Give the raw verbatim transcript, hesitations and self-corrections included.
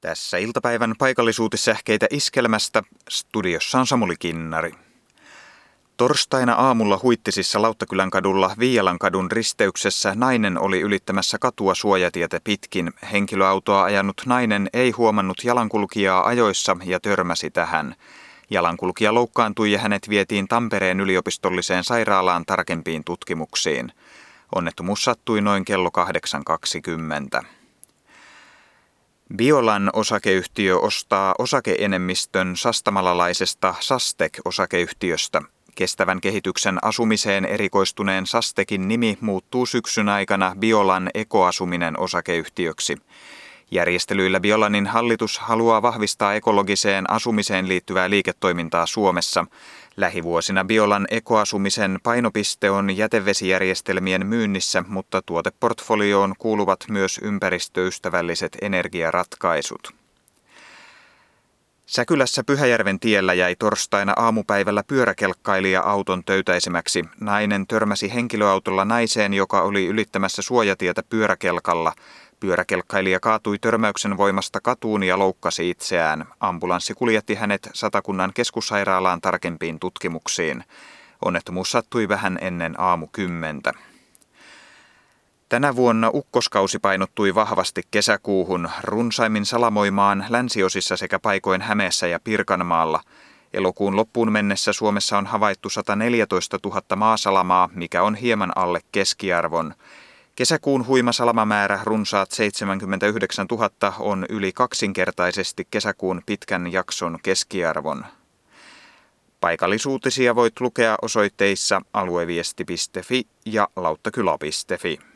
Tässä iltapäivän paikallisuutissähkeitä Iskelmästä. Studiossa on Samuli Kinnari. Torstaina aamulla Huittisissa Lauttakylän kadulla Viialan kadun risteyksessä nainen oli ylittämässä katua suojatietä pitkin. Henkilöautoa ajanut nainen ei huomannut jalankulkijaa ajoissa ja törmäsi tähän. Jalankulkija loukkaantui ja hänet vietiin Tampereen yliopistolliseen sairaalaan tarkempiin tutkimuksiin. Onnettomuus sattui noin kello kahdeksan kaksikymmentä. Biolan osakeyhtiö ostaa osake-enemmistön sastamalalaisesta Sastek-osakeyhtiöstä. Kestävän kehityksen asumiseen erikoistuneen Sastekin nimi muuttuu syksyn aikana Biolan Ekoasuminen osakeyhtiöksi. Järjestelyillä Biolanin hallitus haluaa vahvistaa ekologiseen asumiseen liittyvää liiketoimintaa Suomessa. Lähivuosina Biolan ekoasumisen painopiste on jätevesijärjestelmien myynnissä, mutta tuoteportfolioon kuuluvat myös ympäristöystävälliset energiaratkaisut. Säkylässä Pyhäjärven tiellä jäi torstaina aamupäivällä pyöräkelkkailija auton töytäisemäksi. Nainen törmäsi henkilöautolla naiseen, joka oli ylittämässä suojatietä pyöräkelkalla. Pyöräkelkkailija kaatui törmäyksen voimasta katuun ja loukkasi itseään. Ambulanssi kuljetti hänet Satakunnan keskussairaalaan tarkempiin tutkimuksiin. Onnettomuus sattui vähän ennen aamukymmentä. Tänä vuonna ukkoskausi painottui vahvasti kesäkuuhun, runsaimmin salamoimaan länsiosissa sekä paikoin Hämeessä ja Pirkanmaalla. Elokuun loppuun mennessä Suomessa on havaittu sata neljätoista tuhatta maasalamaa, mikä on hieman alle keskiarvon. Kesäkuun huima salamamäärä runsaat seitsemänkymmentäyhdeksän tuhatta on yli kaksinkertaisesti kesäkuun pitkän jakson keskiarvon. Paikallisuutisia voit lukea osoitteissa alueviesti piste fi ja lauttakylä piste fi.